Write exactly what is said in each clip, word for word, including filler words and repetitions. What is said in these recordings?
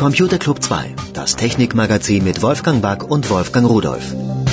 Computer Club zwei, das Technikmagazin mit Wolfgang Back und Wolfgang Rudolph.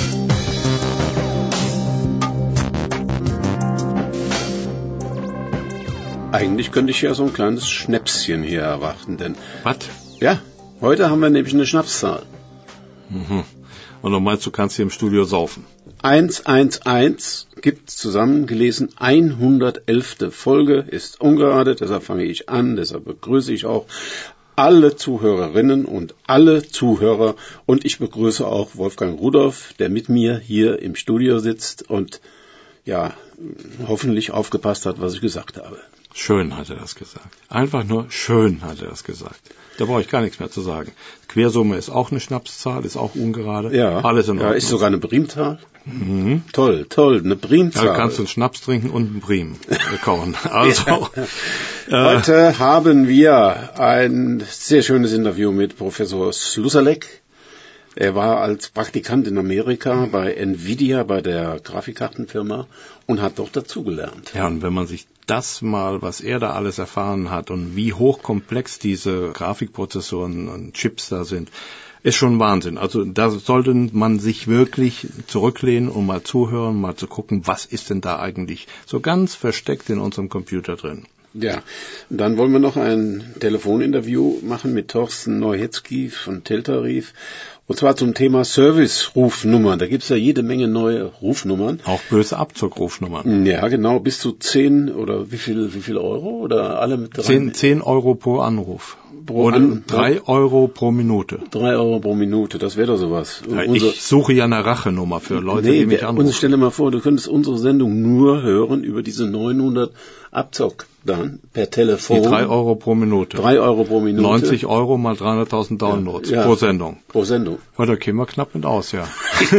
Eigentlich könnte ich ja so ein kleines Schnäpschen hier erwarten, denn... Was? Ja, heute haben wir nämlich eine Schnapszahl. Mhm. Und du meinst, du kannst hier im Studio saufen? hundertelf gibt zusammengelesen hundertelfte Folge, ist ungerade, deshalb fange ich an, deshalb begrüße ich auch alle Zuhörerinnen und alle Zuhörer und ich begrüße auch Wolfgang Rudolph, der mit mir hier im Studio sitzt und ja, hoffentlich aufgepasst hat, was ich gesagt habe. Schön hat er das gesagt. Einfach nur schön hat er das gesagt. Da brauche ich gar nichts mehr zu sagen. Quersumme ist auch eine Schnapszahl, ist auch ungerade. Ja, alles in Ordnung. Ja, ist sogar eine Primzahl. Mhm. Toll, toll, eine Primzahl. Ja, du kannst einen Schnaps trinken und einen Prim kauen. Also, ja. äh, Heute haben wir ein sehr schönes Interview mit Professor Slusalek. Er war als Praktikant in Amerika bei Nvidia, bei der Grafikkartenfirma und hat dort dazugelernt. Ja, und wenn man sich das mal, was er da alles erfahren hat und wie hochkomplex diese Grafikprozessoren und Chips da sind, ist schon Wahnsinn. Also da sollte man sich wirklich zurücklehnen und mal zuhören, mal zu gucken, was ist denn da eigentlich so ganz versteckt in unserem Computer drin. Ja, und dann wollen wir noch ein Telefoninterview machen mit Thorsten Neuhetzky von Teltarif. Und zwar zum Thema Service-Rufnummern. Da gibt's ja jede Menge neue Rufnummern. Auch böse Abzugrufnummern. Ja, genau, bis zu zehn oder wie viel, wie viel Euro? Oder alle mit drei? Zehn Euro pro Anruf. Pro oder an, drei Euro pro Minute. Drei Euro pro Minute, das wäre doch sowas. Ja, ich suche ja eine Rachenummer für Leute, nee, die mich anrufen. Uns stell dir mal vor, du könntest unsere Sendung nur hören über diese neunhundert Abzock dann per Telefon. Die drei Euro pro Minute. Drei Euro pro Minute. neunzig Euro mal dreihunderttausend Downloads ja, ja, pro Sendung. Pro Sendung. Ja, da kämen wir knapp mit aus, ja.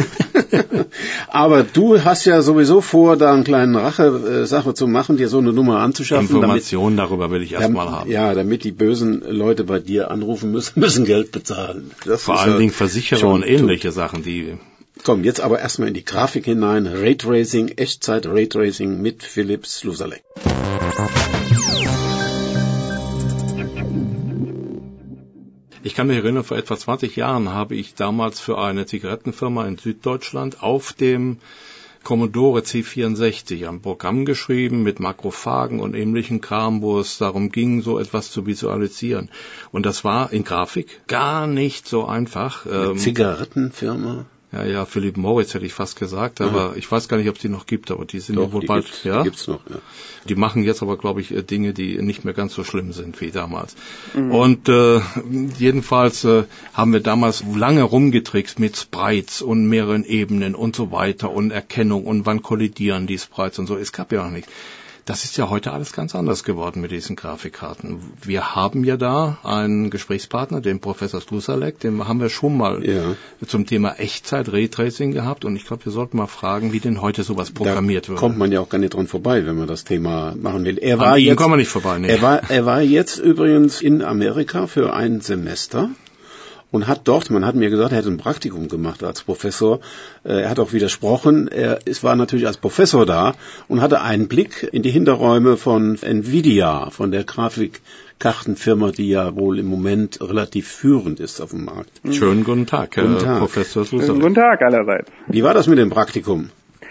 Aber du hast ja sowieso vor, da einen kleinen Rache-Sache zu machen, dir so eine Nummer anzuschaffen. Informationen darüber will ich erstmal haben. Ja, damit die bösen Leute bei dir anrufen müssen, müssen Geld bezahlen. Das Vor allen ja Dingen Versicherer und ähnliche Sachen, die... Komm, jetzt aber erstmal in die Grafik hinein. Raytracing, Echtzeit-Raytracing mit Philipp Slusalek. Ich kann mich erinnern, vor etwa zwanzig Jahren habe ich damals für eine Zigarettenfirma in Süddeutschland auf dem Commodore C vierundsechzig ein Programm geschrieben mit Makrophagen und ähnlichen Kram, wo es darum ging, so etwas zu visualisieren. Und das war in Grafik gar nicht so einfach. Eine Zigarettenfirma? Ja, ja, Philipp Morris hätte ich fast gesagt, aber mhm. ich weiß gar nicht, ob es die noch gibt, aber die sind Doch, ja wohl die bald, gibt's, ja. Die gibt's noch, ja. Die machen jetzt aber, glaube ich, Dinge, die nicht mehr ganz so schlimm sind wie damals. Mhm. Und äh, jedenfalls äh, haben wir damals lange rumgetrickst mit Sprites und mehreren Ebenen und so weiter und Erkennung und wann kollidieren die Sprites und so. Es gab ja noch nichts. Das ist ja heute alles ganz anders geworden mit diesen Grafikkarten. Wir haben ja da einen Gesprächspartner, den Professor Slusalek, den haben wir schon mal ja. zum Thema Echtzeit-Raytracing gehabt. Und ich glaube, wir sollten mal fragen, wie denn heute sowas programmiert da wird. Kommt man ja auch gar nicht dran vorbei, wenn man das Thema machen will. Er war An jetzt, kommt man nicht vorbei, nee. Er war, er war jetzt übrigens in Amerika für ein Semester. Und hat dort, man hat mir gesagt, er hätte ein Praktikum gemacht als Professor. Er hat auch widersprochen. Er war natürlich als Professor da und hatte einen Blick in die Hinterräume von Nvidia, von der Grafikkartenfirma, die ja wohl im Moment relativ führend ist auf dem Markt. Schönen guten Tag, Herr guten Tag. Professor Slusalek. Guten Tag allerseits. Wie war das mit dem Praktikum?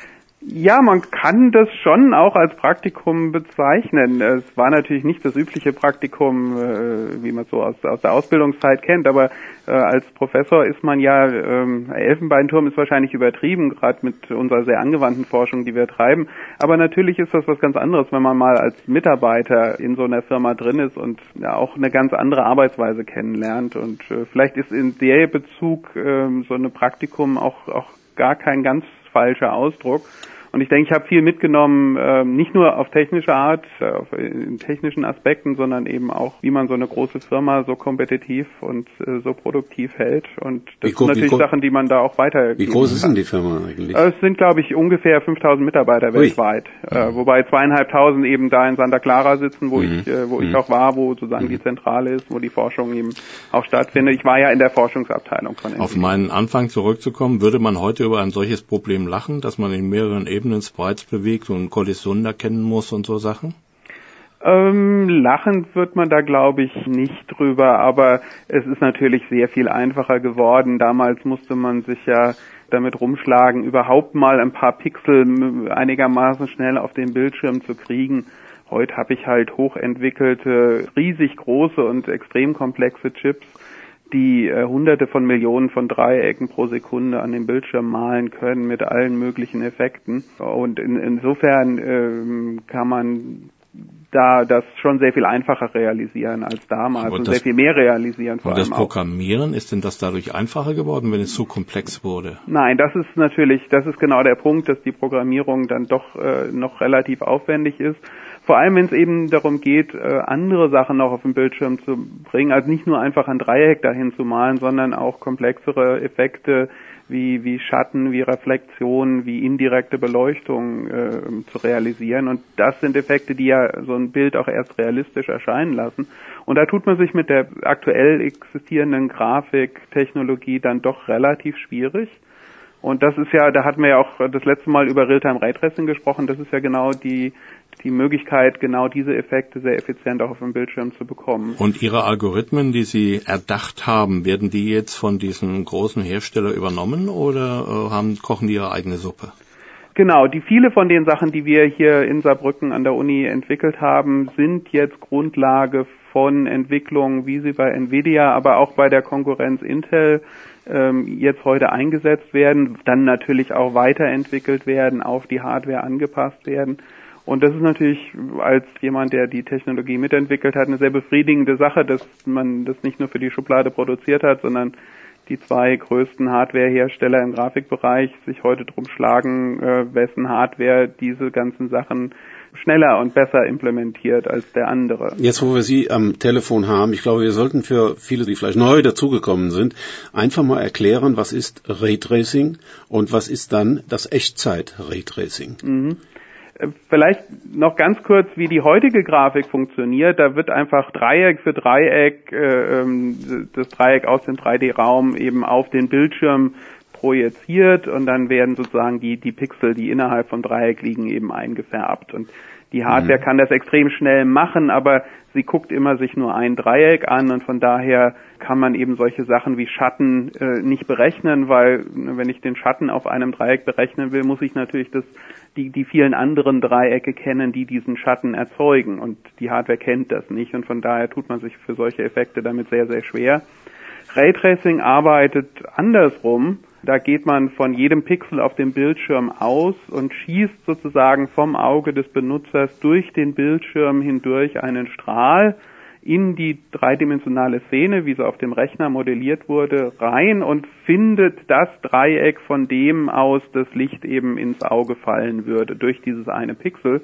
Ja, man kann das schon auch als Praktikum bezeichnen. Es war natürlich nicht das übliche Praktikum, äh, wie man es so aus, aus der Ausbildungszeit kennt, aber äh, als Professor ist man ja, ähm, Elfenbeinturm ist wahrscheinlich übertrieben, gerade mit unserer sehr angewandten Forschung, die wir treiben. Aber natürlich ist das was ganz anderes, wenn man mal als Mitarbeiter in so einer Firma drin ist und ja auch eine ganz andere Arbeitsweise kennenlernt. Und äh, vielleicht ist in der Bezug äh, so ein Praktikum auch, auch gar kein ganz falscher Ausdruck. Und ich denke, ich habe viel mitgenommen, äh, nicht nur auf technische Art, äh, auf, in technischen Aspekten, sondern eben auch, wie man so eine große Firma so kompetitiv und äh, so produktiv hält. Und das wie sind natürlich Sachen, die man da auch weitergeben Wie groß ist denn kann. die Firma eigentlich? Äh, es sind, glaube ich, ungefähr fünftausend Mitarbeiter Ui. weltweit, äh, wobei zweieinhalbtausend eben da in Santa Clara sitzen, wo mhm. ich äh, wo mhm. ich auch war, wo sozusagen mhm. die Zentrale ist, wo die Forschung eben auch stattfindet. Ich war ja in der Forschungsabteilung von N V I D I A. Auf meinen Anfang zurückzukommen, würde man heute über ein solches Problem lachen, dass man in mehreren Ebenen Sprites bewegt und Kollisionen erkennen muss und so Sachen? Ähm, lachend wird man da, glaube ich, nicht drüber, aber es ist natürlich sehr viel einfacher geworden. Damals musste man sich ja damit rumschlagen, überhaupt mal ein paar Pixel einigermaßen schnell auf den Bildschirm zu kriegen. Heute habe ich halt hochentwickelte, riesig große und extrem komplexe Chips, die äh, hunderte von Millionen von Dreiecken pro Sekunde an den Bildschirm malen können mit allen möglichen Effekten. Und in, insofern ähm, kann man da das schon sehr viel einfacher realisieren als damals und sehr viel mehr realisieren. Und das Programmieren, ist denn das dadurch einfacher geworden, wenn es so komplex wurde? Nein, das ist natürlich, das ist genau der Punkt, dass die Programmierung dann doch äh, noch relativ aufwendig ist. Vor allem, wenn es eben darum geht, äh, andere Sachen noch auf den Bildschirm zu bringen, also nicht nur einfach ein Dreieck dahin zu malen, sondern auch komplexere Effekte wie wie Schatten, wie Reflexion, wie indirekte Beleuchtung äh, zu realisieren. Und das sind Effekte, die ja so ein Bild auch erst realistisch erscheinen lassen. Und da tut man sich mit der aktuell existierenden Grafiktechnologie dann doch relativ schwierig. Und das ist ja, da hatten wir ja auch das letzte Mal über Realtime Raytracing gesprochen, das ist ja genau die die Möglichkeit, genau diese Effekte sehr effizient auch auf dem Bildschirm zu bekommen. Und Ihre Algorithmen, die Sie erdacht haben, werden die jetzt von diesem großen Hersteller übernommen oder äh, haben, kochen die ihre eigene Suppe? Genau, die viele von den Sachen, die wir hier in Saarbrücken an der Uni entwickelt haben, sind jetzt Grundlage von Entwicklungen, wie sie bei Nvidia, aber auch bei der Konkurrenz Intel ähm, jetzt heute eingesetzt werden, dann natürlich auch weiterentwickelt werden, auf die Hardware angepasst werden. Und das ist natürlich als jemand, der die Technologie mitentwickelt hat, eine sehr befriedigende Sache, dass man das nicht nur für die Schublade produziert hat, sondern die zwei größten Hardwarehersteller im Grafikbereich sich heute drum schlagen, äh, wessen Hardware diese ganzen Sachen schneller und besser implementiert als der andere. Jetzt, wo wir Sie am Telefon haben, ich glaube, wir sollten für viele, die vielleicht neu dazugekommen sind, einfach mal erklären, was ist Raytracing und was ist dann das Echtzeit-Raytracing. Mhm. Vielleicht noch ganz kurz, wie die heutige Grafik funktioniert. Da wird einfach Dreieck für Dreieck, äh, das Dreieck aus dem drei D Raum eben auf den Bildschirm projiziert und dann werden sozusagen die, die Pixel, die innerhalb vom Dreieck liegen, eben eingefärbt. Und die Hardware mhm. kann das extrem schnell machen, aber sie guckt immer sich nur ein Dreieck an und von daher kann man eben solche Sachen wie Schatten äh, nicht berechnen, weil wenn ich den Schatten auf einem Dreieck berechnen will, muss ich natürlich das die die vielen anderen Dreiecke kennen, die diesen Schatten erzeugen und die Hardware kennt das nicht und von daher tut man sich für solche Effekte damit sehr, sehr schwer. Raytracing arbeitet andersrum. Da geht man von jedem Pixel auf dem Bildschirm aus und schießt sozusagen vom Auge des Benutzers durch den Bildschirm hindurch einen Strahl in die dreidimensionale Szene, wie sie auf dem Rechner modelliert wurde, rein und findet das Dreieck, von dem aus das Licht eben ins Auge fallen würde, durch dieses eine Pixel.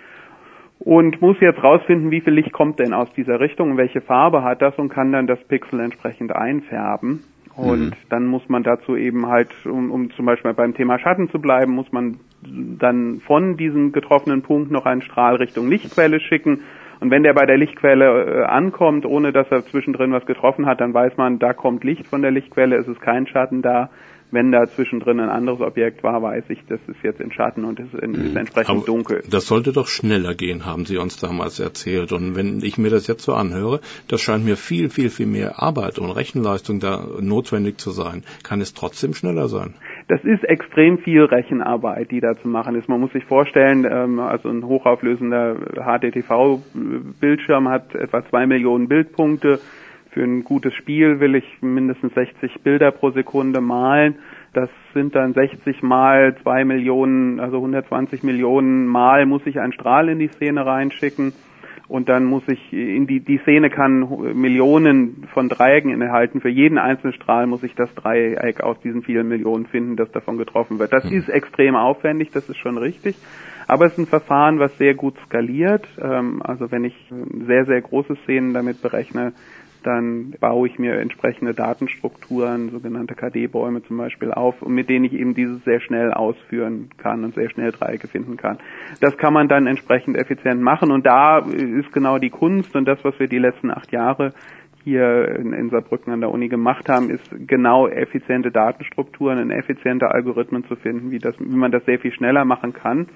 Und muss jetzt rausfinden, wie viel Licht kommt denn aus dieser Richtung und welche Farbe hat das und kann dann das Pixel entsprechend einfärben. Und mhm. dann muss man dazu eben halt, um, um zum Beispiel beim Thema Schatten zu bleiben, muss man dann von diesem getroffenen Punkt noch einen Strahl Richtung Lichtquelle schicken. Und wenn der bei der Lichtquelle äh, ankommt, ohne dass er zwischendrin was getroffen hat, dann weiß man, da kommt Licht von der Lichtquelle, es ist kein Schatten da. Wenn da zwischendrin ein anderes Objekt war, weiß ich, das ist jetzt in Schatten und es ist, in, ist entsprechend Aber dunkel. Das sollte doch schneller gehen, haben Sie uns damals erzählt. Und wenn ich mir das jetzt so anhöre, das scheint mir viel, viel, viel mehr Arbeit und Rechenleistung da notwendig zu sein. Kann es trotzdem schneller sein? Das ist extrem viel Rechenarbeit, die da zu machen ist. Man muss sich vorstellen, ähm, also ein hochauflösender H D T V-Bildschirm hat etwa zwei Millionen Bildpunkte. Für ein gutes Spiel will ich mindestens sechzig Bilder pro Sekunde malen. Das sind dann sechzig mal zwei Millionen, also hundertzwanzig Millionen Mal muss ich einen Strahl in die Szene reinschicken. Und dann muss ich in die, die Szene kann Millionen von Dreiecken enthalten. Für jeden einzelnen Strahl muss ich das Dreieck aus diesen vielen Millionen finden, das davon getroffen wird. Das ist extrem aufwendig, das ist schon richtig. Aber es ist ein Verfahren, was sehr gut skaliert. Also wenn ich sehr, sehr große Szenen damit berechne, dann baue ich mir entsprechende Datenstrukturen, sogenannte K D-Bäume zum Beispiel auf, mit denen ich eben dieses sehr schnell ausführen kann und sehr schnell Dreiecke finden kann. Das kann man dann entsprechend effizient machen und da ist genau die Kunst und das, was wir die letzten acht Jahre hier in, in Saarbrücken an der Uni gemacht haben, ist genau effiziente Datenstrukturen und effiziente Algorithmen zu finden, wie das, wie man das sehr viel schneller machen kann.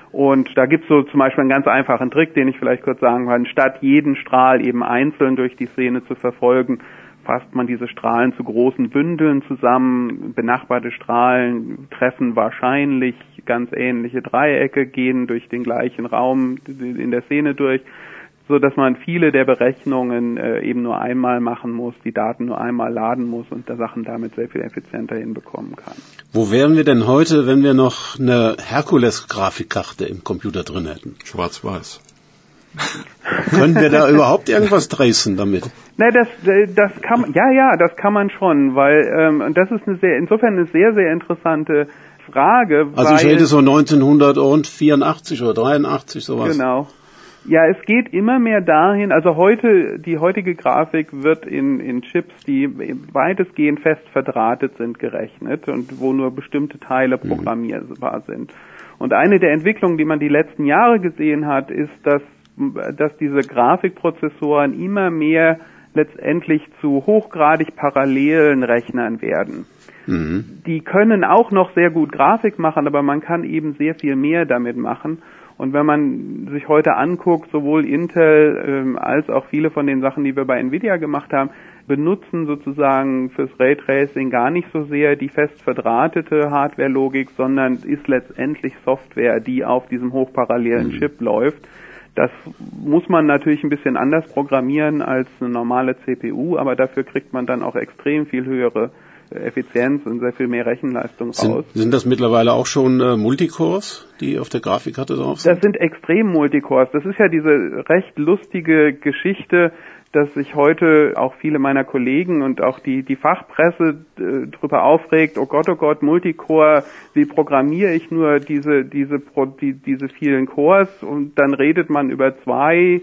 Und da gibt's so zum Beispiel einen ganz einfachen Trick, den ich vielleicht kurz sagen kann. Statt jeden Strahl eben einzeln durch die Szene zu verfolgen, fasst man diese Strahlen zu großen Bündeln zusammen. Benachbarte Strahlen treffen wahrscheinlich ganz ähnliche Dreiecke, gehen durch den gleichen Raum in der Szene durch, so dass man viele der Berechnungen äh, eben nur einmal machen muss, die Daten nur einmal laden muss und da Sachen damit sehr viel effizienter hinbekommen kann. Wo wären wir denn heute, wenn wir noch eine Herkules-Grafikkarte im Computer drin hätten? Schwarz-Weiß. Können wir da überhaupt irgendwas tracen damit? Na, das, das kann man, ja, ja, das kann man schon, weil ähm, das ist eine sehr, insofern eine sehr, sehr interessante Frage. Also weil, ich rede so neunzehnhundertvierundachtzig oder dreiundachtzig, sowas. Genau. Ja, es geht immer mehr dahin, also heute, die heutige Grafik wird in, in Chips, die weitestgehend fest verdrahtet sind, gerechnet und wo nur bestimmte Teile programmierbar sind. Und eine der Entwicklungen, die man die letzten Jahre gesehen hat, ist, dass, dass diese Grafikprozessoren immer mehr letztendlich zu hochgradig parallelen Rechnern werden. Mhm. Die können auch noch sehr gut Grafik machen, aber man kann eben sehr viel mehr damit machen. Und wenn man sich heute anguckt, sowohl Intel ähm, als auch viele von den Sachen, die wir bei Nvidia gemacht haben, benutzen sozusagen fürs Raytracing gar nicht so sehr die fest verdrahtete Hardware-Logik, sondern ist letztendlich Software, die auf diesem hochparallelen mhm. Chip läuft. Das muss man natürlich ein bisschen anders programmieren als eine normale C P U, aber dafür kriegt man dann auch extrem viel höhere Effizienz und sehr viel mehr Rechenleistung raus. Sind, sind das mittlerweile auch schon äh, Multicores, die auf der Grafikkarte drauf sind? Das sind extrem Multicores. Das ist ja diese recht lustige Geschichte, dass sich heute auch viele meiner Kollegen und auch die, die Fachpresse äh, drüber aufregt, oh Gott, oh Gott, Multicore, wie programmiere ich nur diese, diese, die, diese vielen Cores? Und dann redet man über zwei,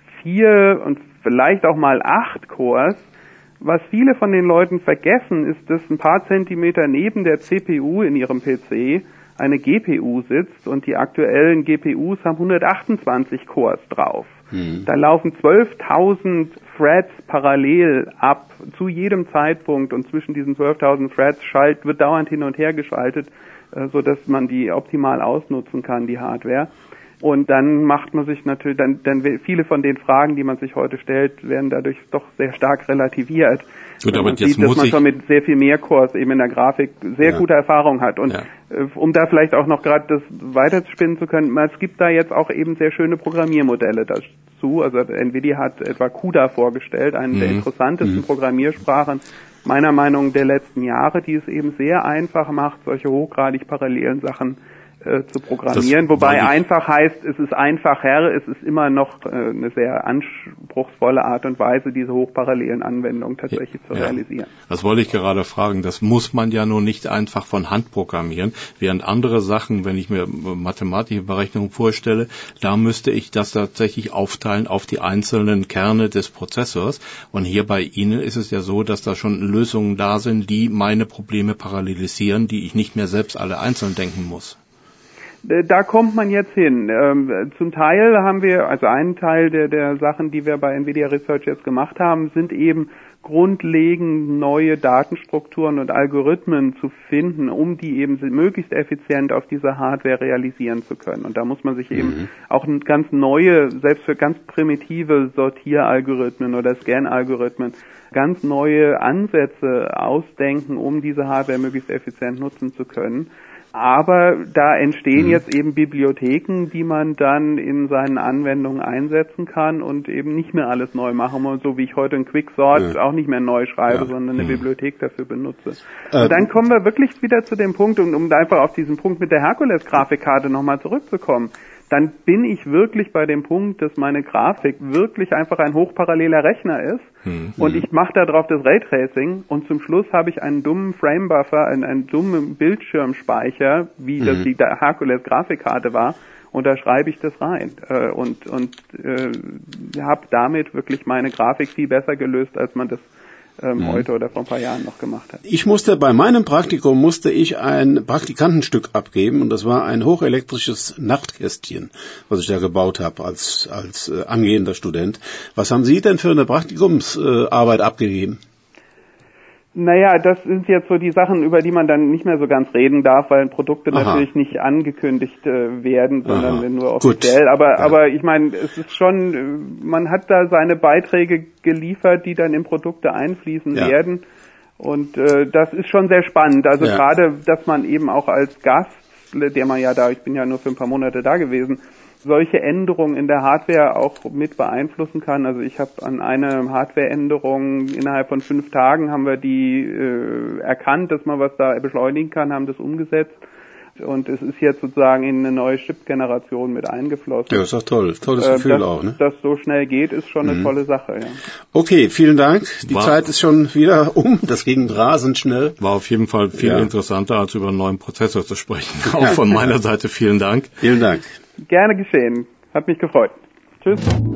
vier und vielleicht auch mal acht Cores. Was viele von den Leuten vergessen, ist, dass ein paar Zentimeter neben der C P U in ihrem P C eine G P U sitzt und die aktuellen G P Us haben hundertachtundzwanzig Cores drauf. Mhm. Da laufen zwölftausend Threads parallel ab zu jedem Zeitpunkt und zwischen diesen zwölftausend Threads schalt, wird dauernd hin und her geschaltet, äh, so dass man die optimal ausnutzen kann, die Hardware. Und dann macht man sich natürlich, dann, dann viele von den Fragen, die man sich heute stellt, werden dadurch doch sehr stark relativiert. Gut, aber man jetzt sieht, dass muss man ich schon mit sehr viel mehr Cores eben in der Grafik sehr ja. gute Erfahrung hat. Und ja. um da vielleicht auch noch gerade das weiterspinnen zu können, es gibt da jetzt auch eben sehr schöne Programmiermodelle dazu. Also Nvidia hat etwa CUDA vorgestellt, eine mhm. der interessantesten mhm. Programmiersprachen meiner Meinung nach der letzten Jahre, die es eben sehr einfach macht, solche hochgradig parallelen Sachen zu programmieren, das wobei einfach heißt, es ist einfacher, es ist immer noch äh, eine sehr anspruchsvolle Art und Weise, diese hochparallelen Anwendungen tatsächlich ja, zu realisieren. Ja. Das wollte ich gerade fragen, das muss man ja nun nicht einfach von Hand programmieren, während andere Sachen, wenn ich mir mathematische Berechnungen vorstelle, da müsste ich das tatsächlich aufteilen auf die einzelnen Kerne des Prozessors und hier bei Ihnen ist es ja so, dass da schon Lösungen da sind, die meine Probleme parallelisieren, die ich nicht mehr selbst alle einzeln denken muss. Da kommt man jetzt hin. Ähm, zum Teil haben wir, also ein Teil der, der Sachen, die wir bei Nvidia Research jetzt gemacht haben, sind eben grundlegend neue Datenstrukturen und Algorithmen zu finden, um die eben möglichst effizient auf dieser Hardware realisieren zu können. Und da muss man sich eben mhm. auch ganz neue, selbst für ganz primitive Sortieralgorithmen oder Scan-Algorithmen, ganz neue Ansätze ausdenken, um diese Hardware möglichst effizient nutzen zu können. Aber da entstehen mhm. jetzt eben Bibliotheken, die man dann in seinen Anwendungen einsetzen kann und eben nicht mehr alles neu machen muss, so wie ich heute ein Quicksort ja. auch nicht mehr neu schreibe, ja. sondern eine mhm. Bibliothek dafür benutze. Äh, und dann kommen wir wirklich wieder zu dem Punkt, um, um einfach auf diesen Punkt mit der Herkules-Grafikkarte nochmal zurückzukommen. Dann bin ich wirklich bei dem Punkt, dass meine Grafik wirklich einfach ein hochparalleler Rechner ist hm, und hm. ich mache da drauf das Raytracing und zum Schluss habe ich einen dummen Framebuffer, einen, einen dummen Bildschirmspeicher, wie hm. das die Herkules-Grafikkarte war und da schreibe ich das rein äh, und, und äh, habe damit wirklich meine Grafik viel besser gelöst, als man das Ähm, mhm. heute oder vor ein paar Jahren noch gemacht hat. Ich musste bei meinem Praktikum musste ich ein Praktikantenstück abgeben und das war ein hochelektrisches Nachtkästchen, was ich da gebaut habe als als äh, angehender Student. Was haben Sie denn für eine Praktikumsarbeit äh, abgegeben? Naja, das sind jetzt so die Sachen, über die man dann nicht mehr so ganz reden darf, weil Produkte Aha. natürlich nicht angekündigt äh, werden, sondern Aha. nur offiziell. Gut. Aber, ja. aber ich meine, es ist schon, man hat da seine Beiträge geliefert, die dann in Produkte einfließen ja. werden. Und äh, das ist schon sehr spannend. Also ja. gerade, dass man eben auch als Gast, der man ja da, ich bin ja nur für ein paar Monate da gewesen, solche Änderungen in der Hardware auch mit beeinflussen kann. Also ich habe an eine Hardwareänderung innerhalb von fünf Tagen haben wir die äh, erkannt, dass man was da beschleunigen kann, haben das umgesetzt. Und es ist jetzt sozusagen in eine neue Chip-Generation mit eingeflossen. Ja, ist doch toll. Tolles äh, Gefühl dass, auch, ne? Dass so schnell geht, ist schon eine mhm. tolle Sache, ja. Okay, vielen Dank. Die War, Zeit ist schon wieder um. Das ging rasend schnell. War auf jeden Fall viel ja. interessanter, als über einen neuen Prozessor zu sprechen. Auch von meiner Seite vielen Dank. Vielen Dank. Gerne geschehen. Hat mich gefreut. Tschüss.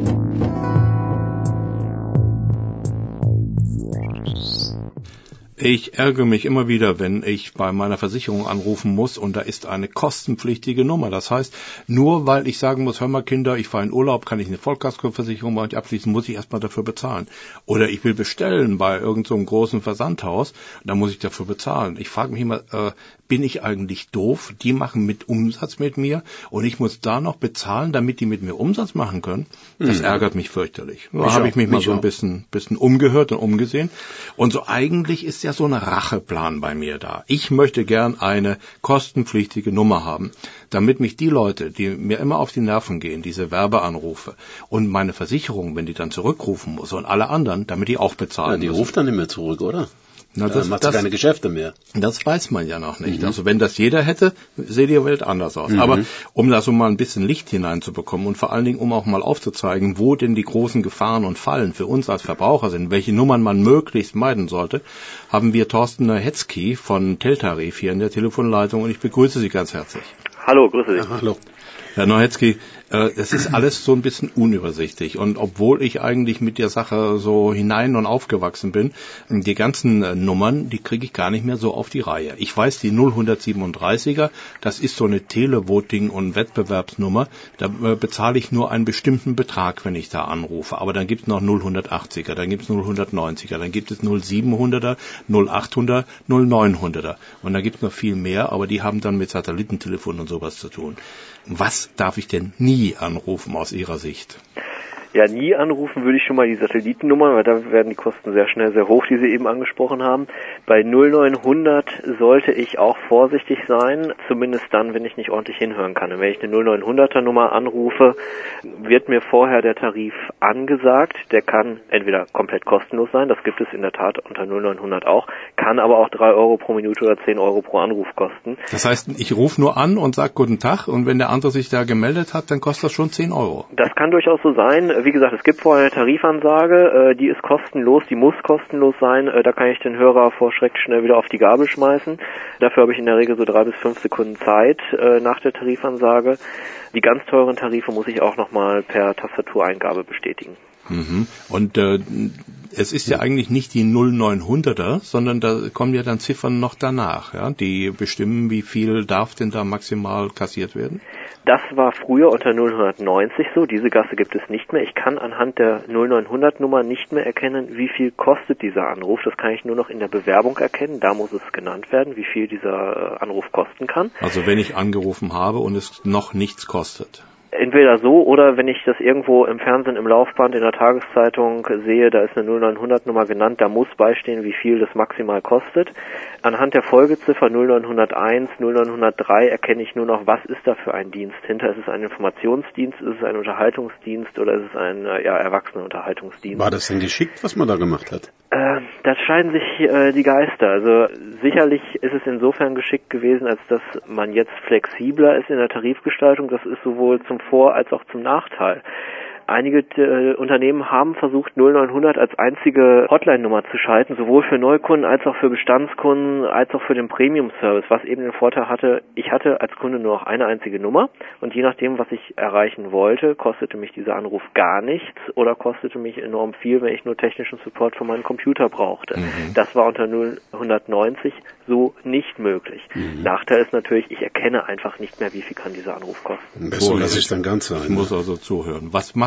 Ich ärgere mich immer wieder, wenn ich bei meiner Versicherung anrufen muss und da ist eine kostenpflichtige Nummer. Das heißt, nur weil ich sagen muss, hör mal Kinder, ich fahre in Urlaub, kann ich eine Vollkaskoversicherung bei euch abschließen, muss ich erstmal dafür bezahlen. Oder ich will bestellen bei irgendeinem so großen Versandhaus, da muss ich dafür bezahlen. Ich frage mich immer, äh, bin ich eigentlich doof? Die machen mit Umsatz mit mir und ich muss da noch bezahlen, damit die mit mir Umsatz machen können. Das hm. ärgert mich fürchterlich. Da habe ich mich mal so ein bisschen, bisschen umgehört und umgesehen. Und so eigentlich ist ja so ein Racheplan bei mir da. Ich möchte gern eine kostenpflichtige Nummer haben, damit mich die Leute, die mir immer auf die Nerven gehen, diese Werbeanrufe und meine Versicherung, wenn die dann zurückrufen muss und alle anderen, damit die auch bezahlen ja, die müssen. ruft dann nicht mehr zurück, oder? Na, das, äh, macht das, keine Geschäfte mehr. Das weiß man ja noch nicht. Mhm. Also wenn das jeder hätte, sähe die Welt anders aus. Mhm. Aber um da so mal ein bisschen Licht hineinzubekommen und vor allen Dingen, um auch mal aufzuzeigen, wo denn die großen Gefahren und Fallen für uns als Verbraucher sind, welche Nummern man möglichst meiden sollte, haben wir Thorsten Hetzky von Teltarif hier in der Telefonleitung und ich begrüße Sie ganz herzlich. Hallo, grüße Sie. Ja, hallo. Herr Neuhetzky, äh, es ist alles so ein bisschen unübersichtlich und obwohl ich eigentlich mit der Sache so hinein und aufgewachsen bin, die ganzen äh, Nummern, die kriege ich gar nicht mehr so auf die Reihe. Ich weiß, die null siebenunddreißiger, das ist so eine Televoting- und Wettbewerbsnummer, da äh, bezahle ich nur einen bestimmten Betrag, wenn ich da anrufe, aber dann gibt es noch null achtziger, dann gibt es null neunziger, dann gibt es null siebenhunderter, null achthundert, null neunhunderter und da gibt es noch viel mehr, aber die haben dann mit Satellitentelefon und sowas zu tun. Was darf ich denn nie anrufen aus Ihrer Sicht? Ja, nie anrufen würde ich schon mal die Satellitennummern, weil da werden die Kosten sehr schnell sehr hoch, die Sie eben angesprochen haben. Bei null neunhundert sollte ich auch vorsichtig sein, zumindest dann, wenn ich nicht ordentlich hinhören kann. Und wenn ich eine null neunhunderter Nummer anrufe, wird mir vorher der Tarif angesagt. Der kann entweder komplett kostenlos sein, das gibt es in der Tat unter null neunhundert auch, kann aber auch drei Euro pro Minute oder zehn Euro pro Anruf kosten. Das heißt, ich rufe nur an und sage Guten Tag und wenn der andere sich da gemeldet hat, dann kostet das schon zehn Euro. Das kann durchaus so sein. Wie gesagt, es gibt vorher eine Tarifansage, die ist kostenlos, die muss kostenlos sein. Da kann ich den Hörer vor Schreck schnell wieder auf die Gabel schmeißen. Dafür habe ich in der Regel so drei bis fünf Sekunden Zeit nach der Tarifansage. Die ganz teuren Tarife muss ich auch nochmal per Tastatureingabe bestätigen. Mhm. Und äh, es ist ja eigentlich nicht die null neunhunderter, sondern da kommen ja dann Ziffern noch danach, ja, die bestimmen, wie viel darf denn da maximal kassiert werden? Das war früher unter null neunzig so, diese Gasse gibt es nicht mehr. Ich kann anhand der null neunhundert Nummer nicht mehr erkennen, wie viel kostet dieser Anruf. Das kann ich nur noch in der Bewerbung erkennen, da muss es genannt werden, wie viel dieser Anruf kosten kann. Also wenn ich angerufen habe und es noch nichts kostet. Entweder so oder wenn ich das irgendwo im Fernsehen, im Laufband, in der Tageszeitung sehe, da ist eine null neunhundert Nummer genannt, da muss beistehen, wie viel das maximal kostet. Anhand der Folgeziffer null neunhunderteins, null neunhundertdrei erkenne ich nur noch, was ist da für ein Dienst hinter. Ist es ein Informationsdienst, ist es ein Unterhaltungsdienst oder ist es ein ja, Erwachsenenunterhaltungsdienst? War das denn geschickt, was man da gemacht hat? Äh, da scheiden sich äh, die Geister. Also sicherlich ist es insofern geschickt gewesen, als dass man jetzt flexibler ist in der Tarifgestaltung. Das ist sowohl zum Vor- als auch zum Nachteil. Einige äh, Unternehmen haben versucht, null neunhundert als einzige Hotline-Nummer zu schalten, sowohl für Neukunden als auch für Bestandskunden, als auch für den Premium-Service, was eben den Vorteil hatte, ich hatte als Kunde nur noch eine einzige Nummer und je nachdem, was ich erreichen wollte, kostete mich dieser Anruf gar nichts oder kostete mich enorm viel, wenn ich nur technischen Support für meinen Computer brauchte. Mhm. Das war unter null neunzig so nicht möglich. Mhm. Nachteil ist natürlich, ich erkenne einfach nicht mehr, wie viel kann dieser Anruf kosten. Besser lasse ich dann ganz sein. Ich muss also zuhören. Was mache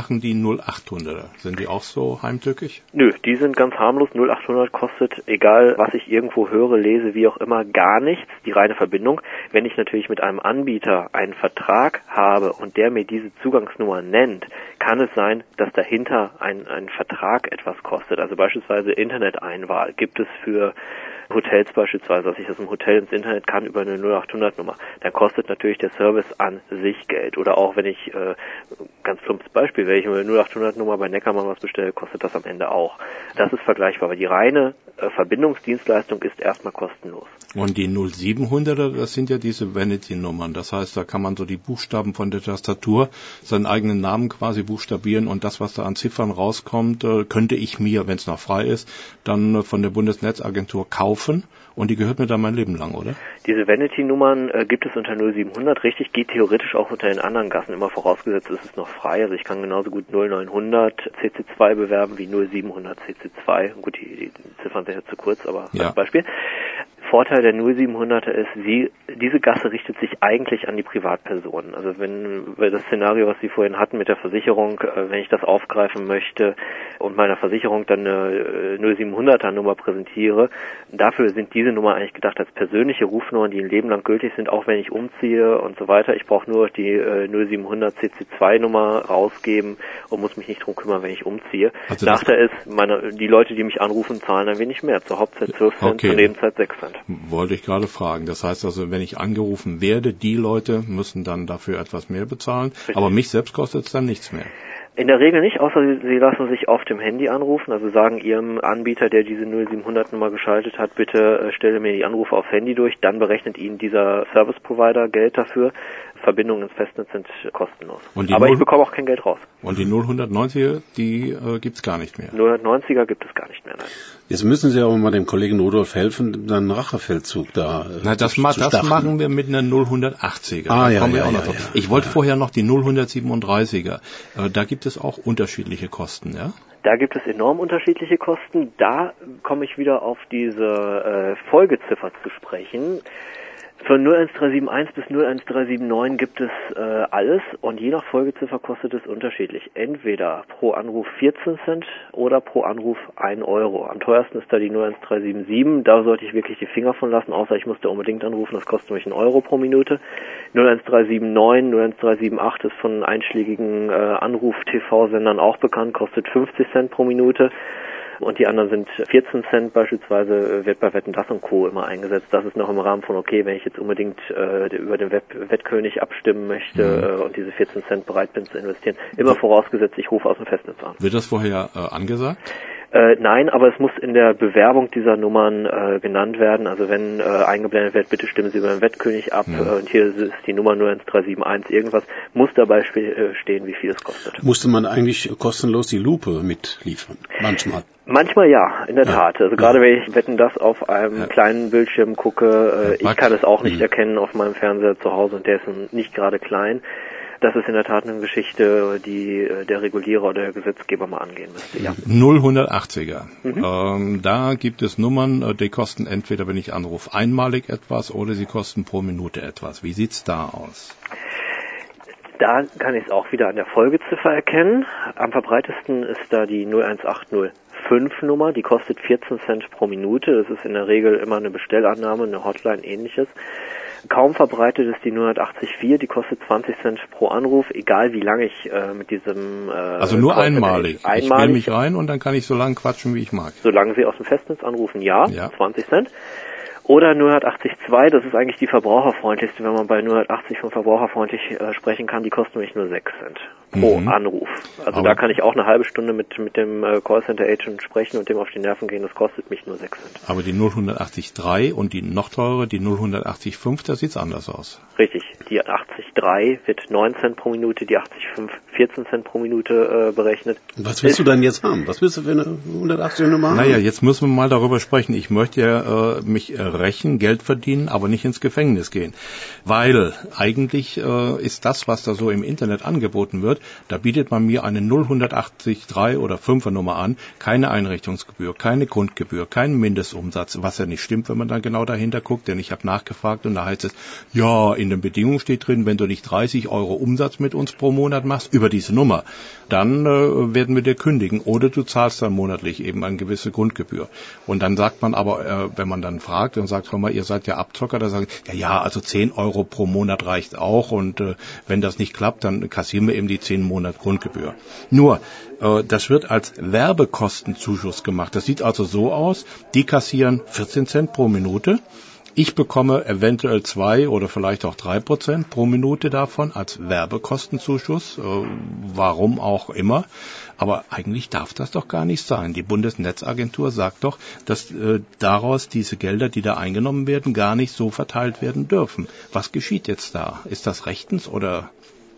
machen die null achthunderter? Sind die auch so heimtückisch? Nö, die sind ganz harmlos. null achthundert kostet, egal was ich irgendwo höre, lese, wie auch immer, gar nichts, die reine Verbindung. Wenn ich natürlich mit einem Anbieter einen Vertrag habe und der mir diese Zugangsnummer nennt, kann es sein, dass dahinter ein, ein Vertrag etwas kostet. Also beispielsweise Interneteinwahl gibt es für Hotels beispielsweise, dass ich aus dem Hotel ins Internet kann über eine null achthundert Nummer, dann kostet natürlich der Service an sich Geld. Oder auch wenn ich, äh, ganz plumpes Beispiel, wenn ich über eine null achthundert Nummer bei Neckermann was bestelle, kostet das am Ende auch. Das ist vergleichbar, aber die reine äh, Verbindungsdienstleistung ist erstmal kostenlos. Und die null siebenhunderter, das sind ja diese Vanity-Nummern. Das heißt, da kann man so die Buchstaben von der Tastatur, seinen eigenen Namen quasi buchstabieren und das, was da an Ziffern rauskommt, äh, könnte ich mir, wenn es noch frei ist, dann äh, von der Bundesnetzagentur kaufen. Und die gehört mir dann mein Leben lang, oder? Diese Vanity-Nummern äh, gibt es unter null siebenhundert, richtig, geht theoretisch auch unter den anderen Gassen, immer vorausgesetzt ist es noch frei. Also ich kann genauso gut null neunhundert C C zwei bewerben wie null siebenhundert C C zwei. Gut, die, die Ziffern sind ja zu kurz, aber ja. Als Beispiel. Vorteil der null siebenhunderter ist, sie, diese Gasse richtet sich eigentlich an die Privatpersonen. Also wenn wir das Szenario, was Sie vorhin hatten mit der Versicherung, äh, wenn ich das aufgreifen möchte und meiner Versicherung dann eine äh, null siebenhunderter Nummer präsentiere, dafür sind diese Nummer eigentlich gedacht als persönliche Rufnummern, die ein Leben lang gültig sind, auch wenn ich umziehe und so weiter. Ich brauche nur die äh, null siebenhundert C C zwei Nummer rausgeben und muss mich nicht drum kümmern, wenn ich umziehe. Also Nachteil ist, meine, die Leute, die mich anrufen, zahlen ein wenig mehr. Zur Hauptzeit zwölf Cent, okay. Zur Nebenzeit sechs Cent. Wollte ich gerade fragen. Das heißt also, wenn ich angerufen werde, die Leute müssen dann dafür etwas mehr bezahlen, richtig. Aber mich selbst kostet es dann nichts mehr. In der Regel nicht, außer Sie, Sie lassen sich auf dem Handy anrufen, also sagen Ihrem Anbieter, der diese null siebenhundert Nummer geschaltet hat, bitte äh, stelle mir die Anrufe aufs Handy durch, dann berechnet Ihnen dieser Service Provider Geld dafür. Verbindungen ins Festnetz sind kostenlos. Aber null, ich bekomme auch kein Geld raus. Und die null neunziger, die äh, gibt's gar nicht mehr? null neunziger gibt es gar nicht mehr, nein. Jetzt müssen Sie aber mal dem Kollegen Rudolf helfen, dann einen Rachefeldzug da äh, Na, das, ma- das machen wir mit einer null achtziger. Ah, ja, ja, ja, ja, ja, ja. Ich wollte ja. vorher noch die null siebenunddreißiger. Äh, da gibt es auch unterschiedliche Kosten, ja? Da gibt es enorm unterschiedliche Kosten. Da komme ich wieder auf diese äh, Folgeziffer zu sprechen. Von null eins drei sieben eins bis null eins drei sieben neun gibt es äh, alles und je nach Folgeziffer kostet es unterschiedlich. Entweder pro Anruf vierzehn Cent oder pro Anruf ein Euro. Am teuersten ist da die null eins drei sieben sieben, da sollte ich wirklich die Finger von lassen, außer ich musste unbedingt anrufen, das kostet nämlich einen Euro pro Minute. null eins drei sieben neun, null eins drei sieben acht ist von einschlägigen äh, Anruf-T V-Sendern auch bekannt, kostet fünfzig Cent pro Minute. Und die anderen sind vierzehn Cent beispielsweise, wird bei Wetten, das und Co. immer eingesetzt. Das ist noch im Rahmen von, okay, wenn ich jetzt unbedingt äh, über den Web Wettkönig abstimmen möchte mhm. äh, und diese vierzehn Cent bereit bin zu investieren, immer vorausgesetzt, ich rufe aus dem Festnetz an. Wird das vorher äh, angesagt? Äh, nein, aber es muss in der Bewerbung dieser Nummern äh, genannt werden. Also wenn äh, eingeblendet wird, bitte stimmen Sie über den Wettkönig ab ja. äh, und hier ist die Nummer null eins drei sieben eins irgendwas, muss dabei sp- äh, stehen, wie viel es kostet. Musste man eigentlich kostenlos die Lupe mitliefern? Manchmal. Manchmal ja, in der ja. Tat. Also gerade ja. wenn ich Wetten, das auf einem ja. kleinen Bildschirm gucke, äh, ich kann es auch nicht mhm. erkennen auf meinem Fernseher zu Hause und der ist nicht gerade klein. Das ist in der Tat eine Geschichte, die der Regulierer oder der Gesetzgeber mal angehen müsste. Ja. null achtziger. Mhm. Ähm, da gibt es Nummern, die kosten entweder, wenn ich anrufe, einmalig etwas oder sie kosten pro Minute etwas. Wie sieht's da aus? Da kann ich es auch wieder an der Folgeziffer erkennen. Am verbreitesten ist da die null eins acht null fünf Nummer, die kostet vierzehn Cent pro Minute. Das ist in der Regel immer eine Bestellannahme, eine Hotline, ähnliches. Kaum verbreitet ist die null acht vier, die kostet zwanzig Cent pro Anruf, egal wie lange ich äh, mit diesem... Äh, also nur einmalig. einmalig. Ich wähle mich rein und dann kann ich so lange quatschen, wie ich mag. Solange Sie aus dem Festnetz anrufen, ja, ja. zwanzig Cent. Oder null achtzig zwei, das ist eigentlich die verbraucherfreundlichste, wenn man bei null achtzig von verbraucherfreundlich äh, sprechen kann, die kostet nämlich nur sechs Cent pro mhm. Anruf. Also aber da kann ich auch eine halbe Stunde mit mit dem äh, Callcenter-Agent sprechen und dem auf die Nerven gehen, das kostet mich nur sechs Cent. Aber die null achtzig-drei und die noch teure, die null achtzig-fünf, da sieht's anders aus. Richtig, die achtzig-drei wird neun Cent pro Minute, die achtzig-fünf vierzehn Cent pro Minute äh, berechnet. Was willst ist, du denn jetzt haben? Was willst du für eine hundertachtzig-Nummer haben? Naja, jetzt müssen wir mal darüber sprechen. Ich möchte ja äh, mich äh, rächen, Geld verdienen, aber nicht ins Gefängnis gehen. Weil eigentlich äh, ist das, was da so im Internet angeboten wird, wird, da bietet man mir eine null eins acht drei oder fünfer Nummer an, keine Einrichtungsgebühr, keine Grundgebühr, keinen Mindestumsatz, was ja nicht stimmt, wenn man dann genau dahinter guckt, denn ich habe nachgefragt und da heißt es, ja, in den Bedingungen steht drin, wenn du nicht dreißig Euro Umsatz mit uns pro Monat machst, über diese Nummer, dann äh, werden wir dir kündigen oder du zahlst dann monatlich eben eine gewisse Grundgebühr. Und dann sagt man aber, äh, wenn man dann fragt und sagt, hör mal, ihr seid ja Abzocker, da sagen, ja, ja, also zehn Euro pro Monat reicht auch und äh, wenn das nicht klappt, dann kassieren wir eben die zehn Monat Grundgebühr. Nur, äh, das wird als Werbekostenzuschuss gemacht. Das sieht also so aus, die kassieren vierzehn Cent pro Minute. Ich bekomme eventuell zwei oder vielleicht auch drei Prozent pro Minute davon als Werbekostenzuschuss, äh, warum auch immer. Aber eigentlich darf das doch gar nicht sein. Die Bundesnetzagentur sagt doch, dass äh, daraus diese Gelder, die da eingenommen werden, gar nicht so verteilt werden dürfen. Was geschieht jetzt da? Ist das rechtens oder?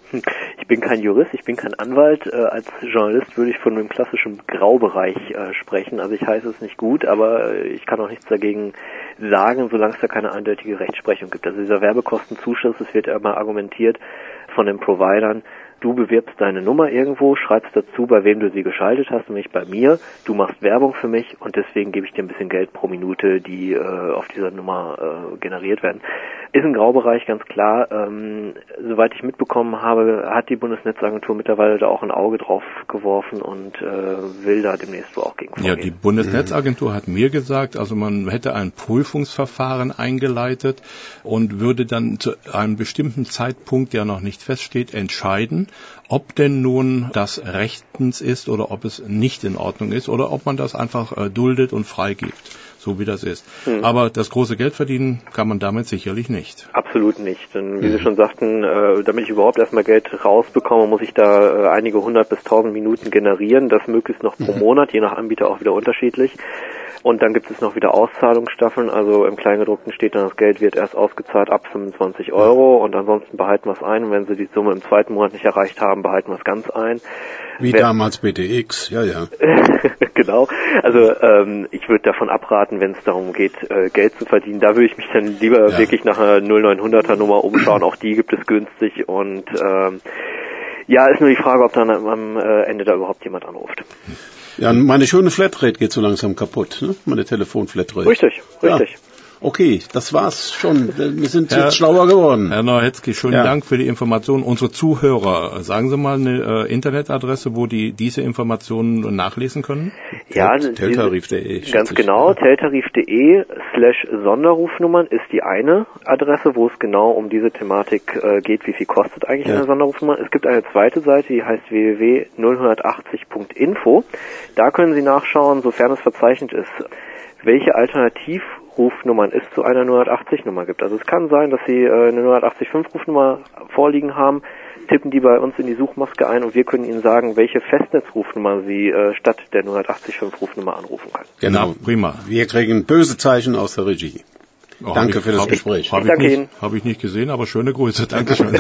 Ich bin kein Jurist, ich bin kein Anwalt. Äh, als Journalist würde ich von einem klassischen Graubereich äh, sprechen. Also ich heiße es nicht gut, aber ich kann auch nichts dagegen sagen, solange es da keine eindeutige Rechtsprechung gibt. Also dieser Werbekostenzuschuss, es wird ja immer argumentiert von den Providern, du bewirbst deine Nummer irgendwo, schreibst dazu, bei wem du sie geschaltet hast, nämlich bei mir. Du machst Werbung für mich und deswegen gebe ich dir ein bisschen Geld pro Minute, die äh, auf dieser Nummer äh, generiert werden. Ist ein Graubereich, ganz klar. Ähm, soweit ich mitbekommen habe, hat die Bundesnetzagentur mittlerweile da auch ein Auge drauf geworfen und äh, will da demnächst wohl auch gegen vorgehen. Ja, die Bundesnetzagentur hat mir gesagt, also man hätte ein Prüfungsverfahren eingeleitet und würde dann zu einem bestimmten Zeitpunkt, der noch nicht feststeht, entscheiden, ob denn nun das rechtens ist oder ob es nicht in Ordnung ist oder ob man das einfach äh, duldet und freigibt, so wie das ist. Hm. Aber das große Geld verdienen kann man damit sicherlich nicht. Absolut nicht. Denn wie hm. Sie schon sagten, äh, damit ich überhaupt erstmal Geld rausbekomme, muss ich da äh, einige hundert bis tausend Minuten generieren, das möglichst noch pro hm. Monat, je nach Anbieter auch wieder unterschiedlich. Und dann gibt es noch wieder Auszahlungsstaffeln, also im Kleingedruckten steht dann, das Geld wird erst ausgezahlt ab fünfundzwanzig Euro und ansonsten behalten wir es ein. Und wenn Sie die Summe im zweiten Monat nicht erreicht haben, behalten wir es ganz ein. Wie Wer, damals B T X, ja, ja. Genau, also ähm, ich würde davon abraten, wenn es darum geht, äh, Geld zu verdienen. Da würde ich mich dann lieber ja. wirklich nach einer null neun hunderter Nummer umschauen, auch die gibt es günstig und ähm, ja, ist nur die Frage, ob dann am äh, Ende da überhaupt jemand anruft. Ja, meine schöne Flatrate geht so langsam kaputt, ne? Meine Telefonflatrate. Richtig, richtig. Ja. Okay, das war's schon. Wir sind Herr, jetzt schlauer geworden. Herr Neuhetzky, schönen ja. Dank für die Informationen. Unsere Zuhörer, sagen Sie mal eine äh, Internetadresse, wo die diese Informationen nachlesen können? Ja, teltarif punkt de. Ganz genau, teltarif punkt de slash Sonderrufnummern ist die eine Adresse, wo es genau um diese Thematik äh, geht, wie viel kostet eigentlich ja. eine Sonderrufnummer. Es gibt eine zweite Seite, die heißt w w w punkt null eins acht punkt info. Da können Sie nachschauen, sofern es verzeichnet ist, welche Alternativrufnummern es zu einer null achtzig Nummer gibt. Also es kann sein, dass Sie äh, eine null acht fünf Rufnummer vorliegen haben, tippen die bei uns in die Suchmaske ein und wir können Ihnen sagen, welche Festnetzrufnummer Sie äh, statt der null acht fünf Rufnummer anrufen können. Genau, ja, prima. Wir kriegen böse Zeichen aus der Regie. Oh, Danke ich, für das Gespräch. Ich, hab ich danke nicht, Ihnen. Habe ich nicht gesehen, aber schöne Grüße. Dankeschön.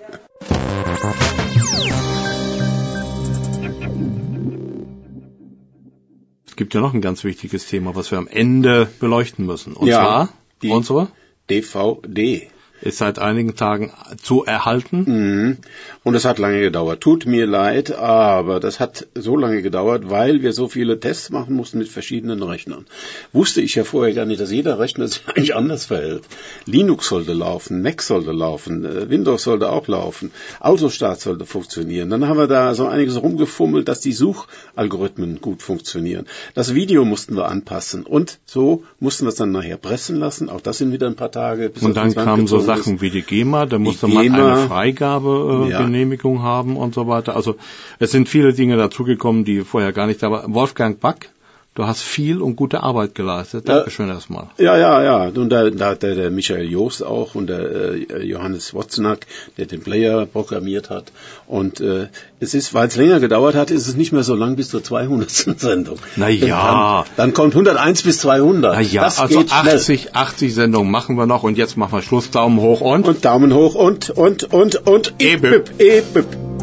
Es gibt ja noch ein ganz wichtiges Thema, was wir am Ende beleuchten müssen. Und ja, zwar die unsere D V D. Ist seit einigen Tagen zu erhalten. Mhm. Und es hat lange gedauert. Tut mir leid, aber das hat so lange gedauert, weil wir so viele Tests machen mussten mit verschiedenen Rechnern. Wusste ich ja vorher gar nicht, dass jeder Rechner sich eigentlich anders verhält. Linux sollte laufen, Mac sollte laufen, Windows sollte auch laufen, Autostart sollte funktionieren. Dann haben wir da so einiges rumgefummelt, dass die Suchalgorithmen gut funktionieren. Das Video mussten wir anpassen und so mussten wir es dann nachher pressen lassen. Auch das sind wieder ein paar Tage. Bis und dann kamen so Sachen wie die GEMA, da musste man eine Freigabegenehmigung äh, ja. haben und so weiter. Also es sind viele Dinge dazugekommen, die vorher gar nicht da waren. Wolfgang Back, du hast viel und gute Arbeit geleistet. Dankeschön ja, erstmal. Ja, ja, ja. Und da, da hat der, der Michael Joost auch und der äh, Johannes Wozniak, der den Player programmiert hat. Und äh, es ist, weil es länger gedauert hat, ist es nicht mehr so lang bis zur zweihundertsten Sendung. Na ja. Dann, dann kommt hunderteins bis zweihundert. Na ja, das also geht achtzig, achtzig Sendungen machen wir noch und jetzt machen wir Schluss. Daumen hoch und? Und Daumen hoch und, und, und, und, E-Bip. E-Bip.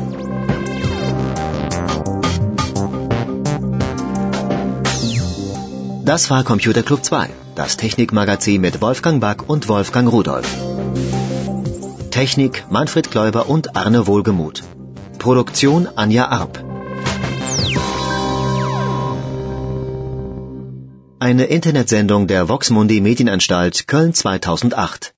Das war Computer Club zwei, das Technikmagazin mit Wolfgang Back und Wolfgang Rudolf. Technik Manfred Kläuber und Arne Wohlgemuth. Produktion Anja Arp. Eine Internetsendung der Vox Mundi Medienanstalt Köln zweitausendacht.